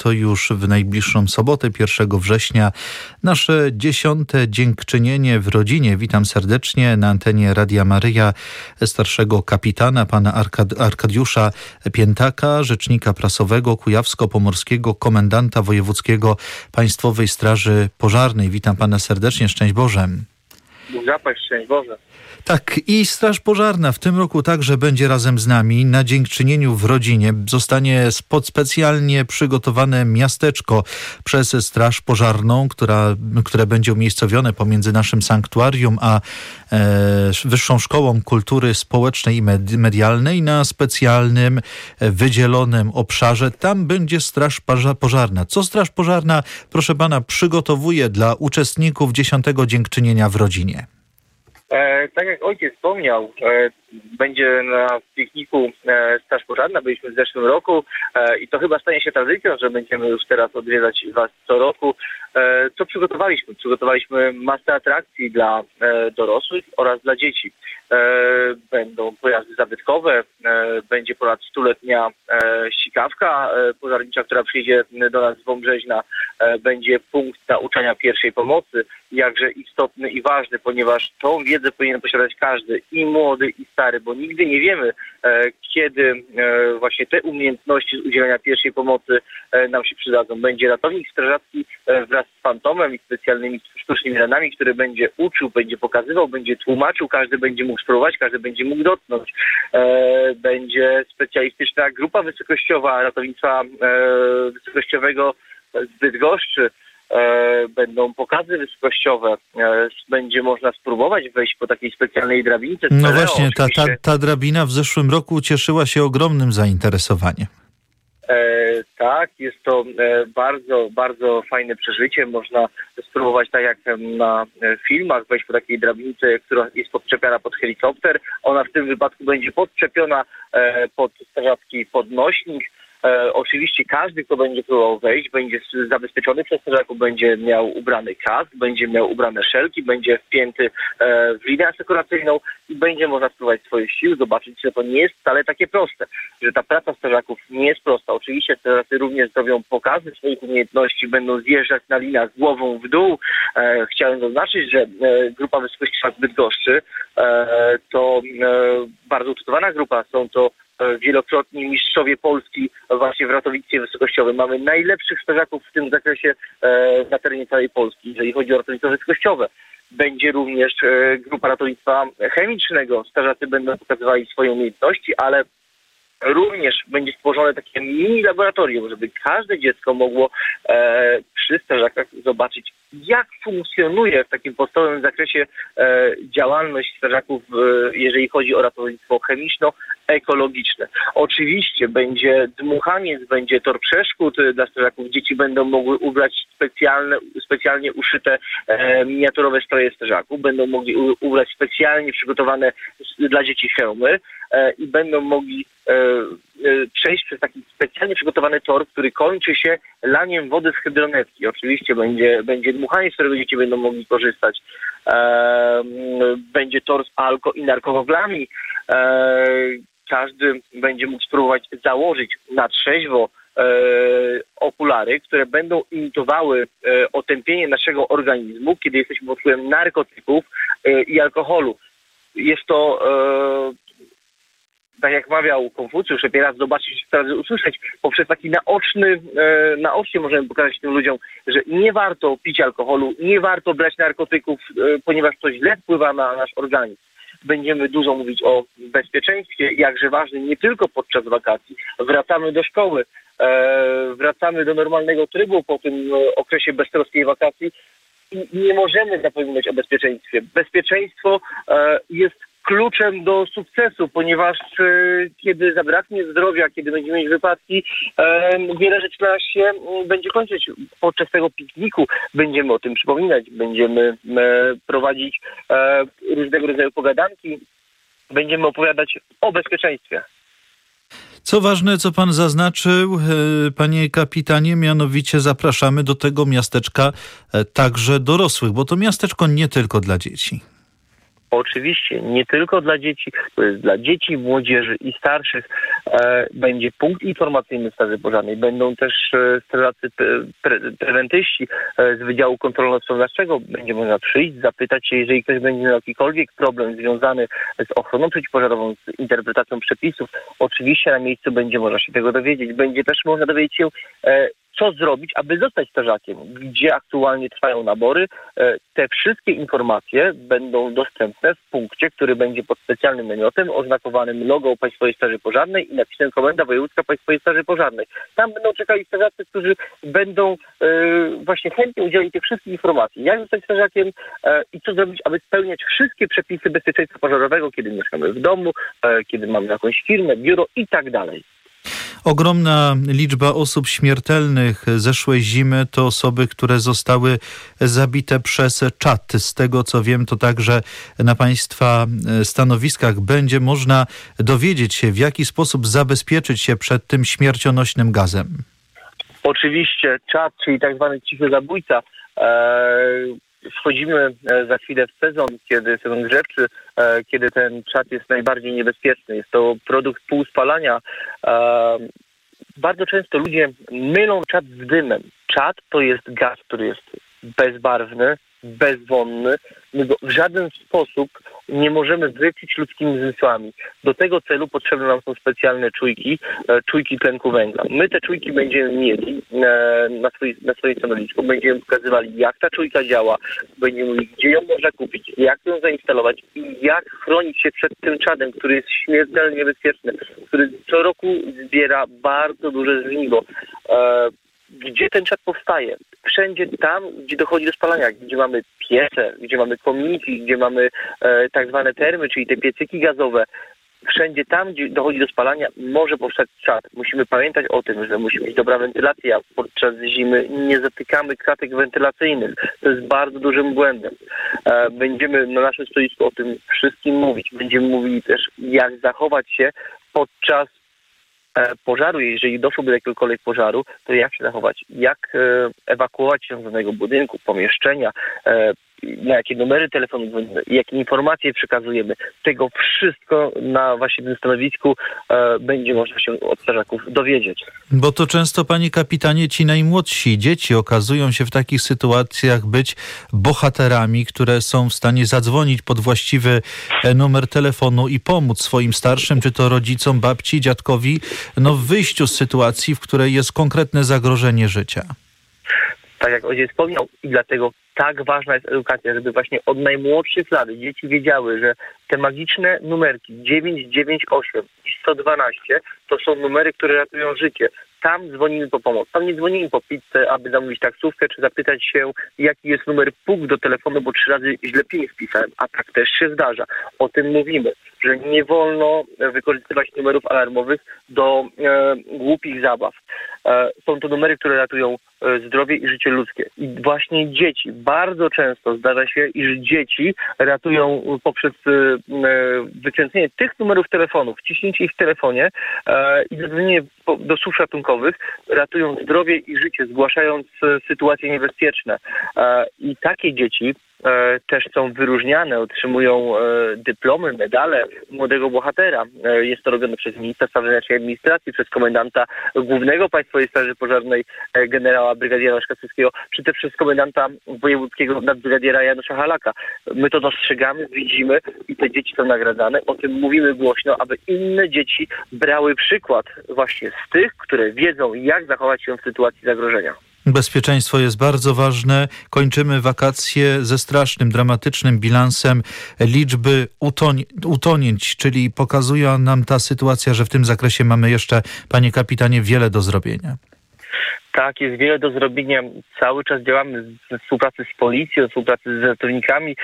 to już w najbliższą sobotę, 1 września, nasze 10. dziękczynienie w rodzinie. Witam serdecznie na antenie Radia Maryja starszego kapitana, pana Arkadiusza Piętaka, rzecznika prasowego kujawsko-pomorskiego, komendanta wojewódzkiego Państwowej Straży Pożarnej. Witam pana serdecznie, szczęść Boże. Bóg zapłać, szczęść Boże. Tak, i Straż Pożarna w tym roku także będzie razem z nami. Na dziękczynieniu w rodzinie zostanie specjalnie przygotowane miasteczko przez Straż Pożarną, które będzie umiejscowione pomiędzy naszym sanktuarium a Wyższą Szkołą Kultury Społecznej i Medialnej na specjalnym, wydzielonym obszarze. Tam będzie Straż Pożarna. Co Straż Pożarna, proszę pana, przygotowuje dla uczestników 10. dziękczynienia w rodzinie? Tak jak ojciec wspomniał, będzie na pikniku Straż Pożarna. Byliśmy w zeszłym roku i to chyba stanie się tradycją, że będziemy już teraz odwiedzać was co roku. Co przygotowaliśmy? Przygotowaliśmy masę atrakcji dla dorosłych oraz dla dzieci. Będą pojazdy zabytkowe, będzie ponad 100-letnia sikawka pożarnicza, która przyjdzie do nas z Wąbrzeźna. Będzie punkt nauczania pierwszej pomocy, jakże istotny i ważny, ponieważ tą wiedzę powinien posiadać każdy, i młody, i stary, bo nigdy nie wiemy, kiedy właśnie te umiejętności z udzielania pierwszej pomocy nam się przydadzą. Będzie ratownik strażacki wraz z fantomem i specjalnymi sztucznymi ranami, który będzie uczył, będzie pokazywał, będzie tłumaczył, każdy będzie mógł spróbować, każdy będzie mógł dotknąć. Będzie specjalistyczna grupa wysokościowa ratownictwa wysokościowego z Bydgoszczy. Będą pokazy wysokościowe, będzie można spróbować wejść po takiej specjalnej drabince. No właśnie, ta drabina w zeszłym roku cieszyła się ogromnym zainteresowaniem. Tak, jest to bardzo, bardzo fajne przeżycie. Można spróbować tak jak na filmach, wejść po takiej drabince, która jest podczepiana pod helikopter. Ona w tym wypadku będzie podczepiona pod strażacki podnośnik. Oczywiście każdy, kto będzie próbował wejść, będzie zabezpieczony przez strażaków, będzie miał ubrany kask, będzie miał ubrane szelki, będzie wpięty w linię asekuracyjną i będzie można spróbować swoich sił, zobaczyć, że to nie jest wcale takie proste, że ta praca strażaków nie jest prosta. Oczywiście strażacy również zrobią pokazy swoich umiejętności, będą zjeżdżać na liniach głową w dół. Chciałem zaznaczyć, że grupa wysokościowa z Bydgoszczy to bardzo utytułowana grupa, są to wielokrotni mistrzowie Polski właśnie w ratownictwie wysokościowym. Mamy najlepszych strażaków w tym zakresie na terenie całej Polski, jeżeli chodzi o ratownictwo wysokościowe. Będzie również grupa ratownictwa chemicznego. Strażacy będą pokazywali swoje umiejętności, ale również będzie stworzone takie mini laboratorium, żeby każde dziecko mogło przy strażakach zobaczyć, jak funkcjonuje w takim podstawowym zakresie działalność strażaków, jeżeli chodzi o ratownictwo chemiczno-ekologiczne. Oczywiście będzie dmuchaniec, będzie tor przeszkód dla strażaków. Dzieci będą mogły ubrać specjalnie uszyte miniaturowe stroje strażaków, będą mogli ubrać specjalnie przygotowane dla dzieci hełmy i będą mogli przejść przez taki specjalnie przygotowany tor, który kończy się laniem wody z hydronetki. Oczywiście będzie dmuchanie, z którego dzieci będą mogli korzystać. Będzie tor z alko i narkowoglami. Każdy będzie mógł spróbować założyć na trzeźwo okulary, które będą imitowały otępienie naszego organizmu, kiedy jesteśmy pod wpływem narkotyków i alkoholu. Jest to tak jak mawiał Konfucjusz, lepiej raz zobaczyć, raz usłyszeć, poprzez taki naocznie możemy pokazać tym ludziom, że nie warto pić alkoholu, nie warto brać narkotyków, ponieważ to źle wpływa na nasz organizm. Będziemy dużo mówić o bezpieczeństwie, jakże ważnym nie tylko podczas wakacji. Wracamy do szkoły, wracamy do normalnego trybu po tym okresie beztroskiej wakacji i nie możemy zapominać o bezpieczeństwie. Bezpieczeństwo jest kluczem do sukcesu, ponieważ kiedy zabraknie zdrowia, kiedy będziemy mieć wypadki, wiele rzeczy nas się będzie kończyć. Podczas tego pikniku będziemy o tym przypominać, będziemy prowadzić różnego rodzaju pogadanki, będziemy opowiadać o bezpieczeństwie. Co ważne, co pan zaznaczył, panie kapitanie, mianowicie zapraszamy do tego miasteczka także dorosłych, bo to miasteczko nie tylko dla dzieci. Oczywiście, nie tylko dla dzieci, to jest dla dzieci, młodzieży i starszych. Będzie punkt informacyjny Straży Pożarnej. Będą też strażacy prewentyści z Wydziału Kontrolno-Sprawczego. Będzie można przyjść, zapytać się, jeżeli ktoś będzie miał jakikolwiek problem związany z ochroną przeciwpożarową, z interpretacją przepisów. Oczywiście na miejscu będzie można się tego dowiedzieć. Będzie też można dowiedzieć się, co zrobić, aby zostać strażakiem, gdzie aktualnie trwają nabory. Te wszystkie informacje będą dostępne w punkcie, który będzie pod specjalnym namiotem oznakowanym logo Państwowej Straży Pożarnej i napisem Komenda Wojewódzka Państwowej Straży Pożarnej. Tam będą czekali strażacy, którzy będą właśnie chętnie udzielić tych wszystkich informacji, jak zostać strażakiem i co zrobić, aby spełniać wszystkie przepisy bezpieczeństwa pożarowego, kiedy mieszkamy w domu, kiedy mamy jakąś firmę, biuro i tak dalej. Ogromna liczba osób śmiertelnych zeszłej zimy to osoby, które zostały zabite przez czat. Z tego co wiem, to także na Państwa stanowiskach będzie można dowiedzieć się, w jaki sposób zabezpieczyć się przed tym śmiercionośnym gazem. Oczywiście czat, czyli tak zwany cichy zabójca. Wchodzimy za chwilę w sezon grzewczy, kiedy ten czat jest najbardziej niebezpieczny. Jest to produkt półspalania. Bardzo często ludzie mylą czat z dymem. Czat to jest gaz, który jest bezbarwny, bezwonny. My go w żaden sposób nie możemy wykryć ludzkimi zmysłami. Do tego celu potrzebne nam są specjalne czujki tlenku węgla. My te czujki będziemy mieli na swoim stanowisku. Będziemy pokazywali, jak ta czujka działa. Będziemy mówili, gdzie ją można kupić, jak ją zainstalować i jak chronić się przed tym czadem, który jest śmiertelnie niebezpieczny, który co roku zbiera bardzo duże żniwo. Gdzie ten czad powstaje? Wszędzie tam, gdzie dochodzi do spalania, gdzie mamy piece, gdzie mamy kominki, gdzie mamy tak zwane termy, czyli te piecyki gazowe. Wszędzie tam, gdzie dochodzi do spalania, może powstać czad. Musimy pamiętać o tym, że musi być dobra wentylacja. Podczas zimy nie zatykamy kratek wentylacyjnych. To jest bardzo dużym błędem. Będziemy na naszym stoisku o tym wszystkim mówić. Będziemy mówili też, jak zachować się podczas pożaru, jeżeli doszłoby do jakiegokolwiek pożaru, to jak się zachować, jak ewakuować się z danego budynku, pomieszczenia, na jakie numery telefonu dzwonimy, jakie informacje przekazujemy. Tego wszystko na właśnie tym stanowisku będzie można się od strażaków dowiedzieć. Bo to często, panie kapitanie, ci najmłodsi dzieci okazują się w takich sytuacjach być bohaterami, które są w stanie zadzwonić pod właściwy numer telefonu i pomóc swoim starszym, czy to rodzicom, babci, dziadkowi, w wyjściu z sytuacji, w której jest konkretne zagrożenie życia. Tak jak ojciec wspomniał, i dlatego tak ważna jest edukacja, żeby właśnie od najmłodszych lat dzieci wiedziały, że te magiczne numerki 998 i 112 to są numery, które ratują życie. Tam dzwonimy po pomoc. Tam nie dzwonimy po pizzę, aby zamówić taksówkę, czy zapytać się, jaki jest numer PUK do telefonu, bo 3 razy źle PIN wpisałem. A tak też się zdarza. O tym mówimy, że nie wolno wykorzystywać numerów alarmowych do głupich zabaw. Są to numery, które ratują zdrowie i życie ludzkie. I właśnie dzieci, bardzo często zdarza się, iż dzieci ratują poprzez wykręcenie tych numerów telefonów, wciśnięcie ich w telefonie i zadzwonienie do służb ratunkowych, ratują zdrowie i życie, zgłaszając sytuacje niebezpieczne. I takie dzieci też są wyróżniane, otrzymują dyplomy, medale młodego bohatera. Jest to robione przez ministra spraw wewnętrznych i administracji, przez komendanta głównego Państwowej Straży Pożarnej generała brygadiera Szkacowskiego, czy też przez komendanta wojewódzkiego nadbrygadiera Janusza Halaka. My to dostrzegamy, widzimy i te dzieci są nagradzane. O tym mówimy głośno, aby inne dzieci brały przykład właśnie z tych, które wiedzą, jak zachować się w sytuacji zagrożenia. Bezpieczeństwo jest bardzo ważne. Kończymy wakacje ze strasznym, dramatycznym bilansem liczby utonięć, czyli pokazuje nam ta sytuacja, że w tym zakresie mamy jeszcze, panie kapitanie, wiele do zrobienia. Tak, jest wiele do zrobienia. Cały czas działamy we współpracy z policją, współpracy z ratownikami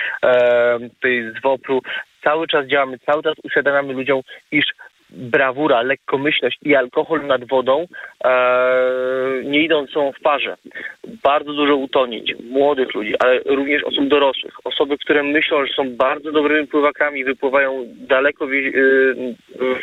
z WOPR-u. Cały czas działamy, cały czas uświadamiamy ludziom, iż brawura, lekkomyślność i alkohol nad wodą nie idą są w parze. Bardzo dużo utonięć młodych ludzi, ale również osób dorosłych. Osoby, które myślą, że są bardzo dobrymi pływakami, wypływają daleko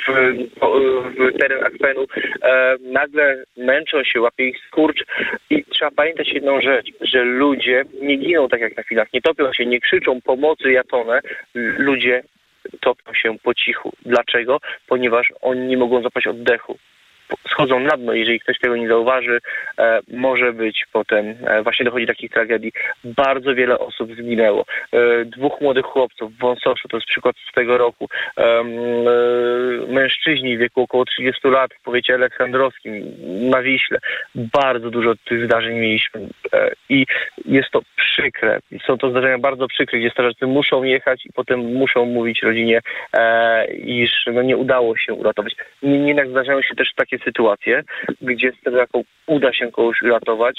w teren akwenu, nagle męczą się, łapie ich skurcz i trzeba pamiętać jedną rzecz, że ludzie nie giną tak jak na filmach, nie topią się, nie krzyczą pomocy, ja tonę. Ludzie topią się po cichu. Dlaczego? Ponieważ oni nie mogą złapać oddechu. Schodzą na dno, jeżeli ktoś tego nie zauważy, może być potem, właśnie dochodzi do takich tragedii. Bardzo wiele osób zginęło. 2 młodych chłopców w Wąsoszu, to jest przykład z tego roku. Mężczyźni w wieku około 30 lat w powiecie aleksandrowskim, na Wiśle. Bardzo dużo tych zdarzeń mieliśmy i jest to przykre. Są to zdarzenia bardzo przykre, gdzie strażacy muszą jechać i potem muszą mówić rodzinie, iż nie udało się uratować. Jednak zdarzają się też takie sytuacje, gdzie strażakom uda się kogoś uratować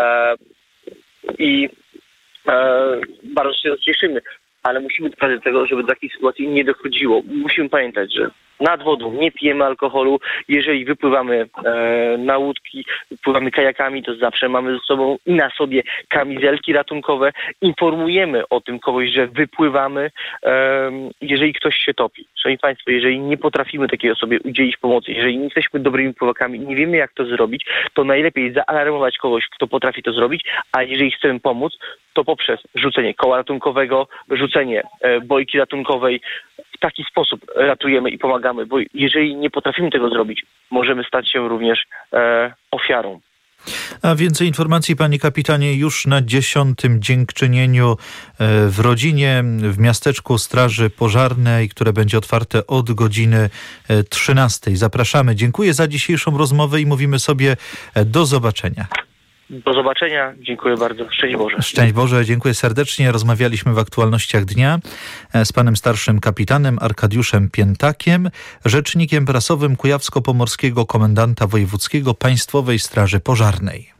i bardzo się cieszymy, ale musimy dbać do tego, żeby do takiej sytuacji nie dochodziło. Musimy pamiętać, że nad wodą nie pijemy alkoholu. Jeżeli wypływamy na łódki, pływamy kajakami, to zawsze mamy ze sobą i na sobie kamizelki ratunkowe. Informujemy o tym kogoś, że wypływamy, jeżeli ktoś się topi. Szanowni Państwo, jeżeli nie potrafimy takiej osobie udzielić pomocy, jeżeli nie jesteśmy dobrymi pływakami, nie wiemy jak to zrobić, to najlepiej zaalarmować kogoś, kto potrafi to zrobić, a jeżeli chcemy pomóc, to poprzez rzucenie koła ratunkowego, rzucenie bojki ratunkowej. W taki sposób ratujemy i pomagamy, bo jeżeli nie potrafimy tego zrobić, możemy stać się również ofiarą. A więcej informacji, panie kapitanie, już na 10. dziękczynieniu w rodzinie w miasteczku Straży Pożarnej, które będzie otwarte od godziny 13. Zapraszamy. Dziękuję za dzisiejszą rozmowę i mówimy sobie do zobaczenia. Do zobaczenia. Dziękuję bardzo. Szczęść Boże. Szczęść Boże. Dziękuję serdecznie. Rozmawialiśmy w aktualnościach dnia z panem starszym kapitanem Arkadiuszem Piętakiem, rzecznikiem prasowym Kujawsko-Pomorskiego Komendanta Wojewódzkiego Państwowej Straży Pożarnej.